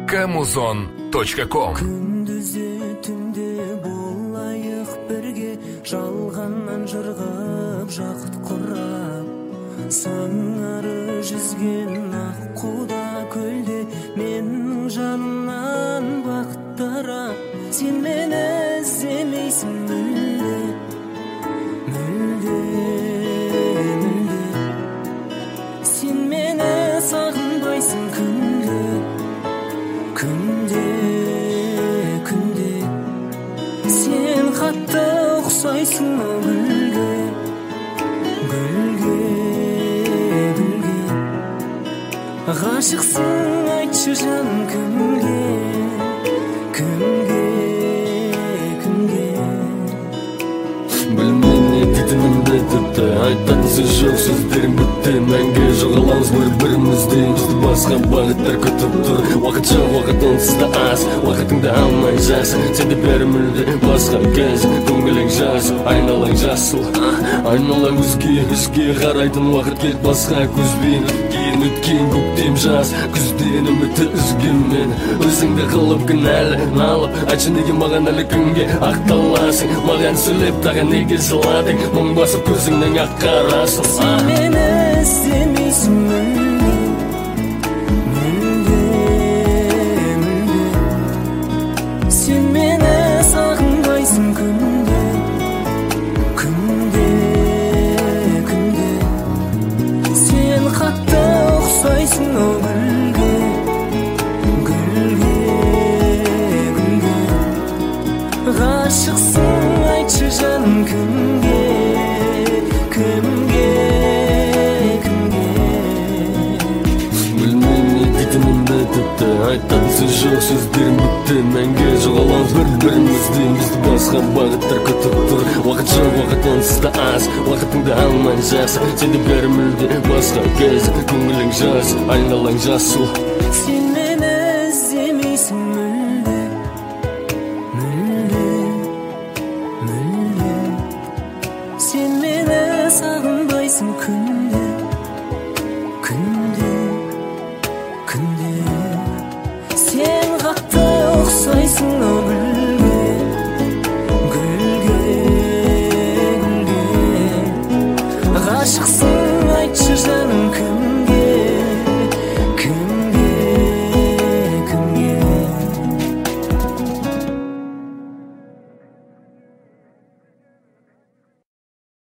Kamuzon.com. Күндүзү түндө болайык бирге, жалганнан жыргап жакыт курап, саңары жүзген ак куда көлдө менин жанымнан бактарап, сен мени иземейсиң мүлдө, мүлдө, мүлдө, сен мени сагынбайсың күндө, күндө, күндө, сен катты окшойсуң гүлгө, гүлгө, гүлгө, гашыксың айтчы жаным кимге, кимге, кимге. Білмеймін дейтінімді тіпті, айтатын сөз жоқ, сөздерім бітті. Мәңгі жоғаламыз бір-бірімізде, бізді басқа бағыттар күтіп тұр. Уақыт жоқ, уақыт онсыз да аз, уақытыңды алмай жаз. Сенде бәрі мүлде басқа кез, көңілің жаз, айналаң жасыл, айнала өзге қарайтын уақыт кет басқа көзбен. Өткен көктем жаз, күзден үмітті үзгенмен, өзіңді қылып кінәлі налып, айтшы неге маған әлі күнге ақталасың, маған сөйлеп тағы неге жыладың, мұң басып көзіңнің ақ қарасын. Сен мені іздемейсің мүлде, мүлде, мүлде, сен мені сағынбайсың күнде, күнде, күнде, сен қатты ұқсайсың о гүлге, гүлге, гүлге, ғашықсың айтшы жаным кімге, кімге, кімге. Білмеймін дейтінімді тіпті, айтатын сөз жоқ, сөздерім бітті. Мәңгі жоғаламыз бір-бірімізде, бізді басқа бағыттар күтіп тұр. Уақыт жоқ, уақыт онсыз да аз, уақытыңды алмай жаз. Сенде бәрі мүлде басқа кез, көңілің жаз, айналаң жасыл. Сен мені іздемейсің мүлде, мүлде, мүлде, сен мені сағынбайсың күнде, күнде, күнде, сен қатты ұқсайсың о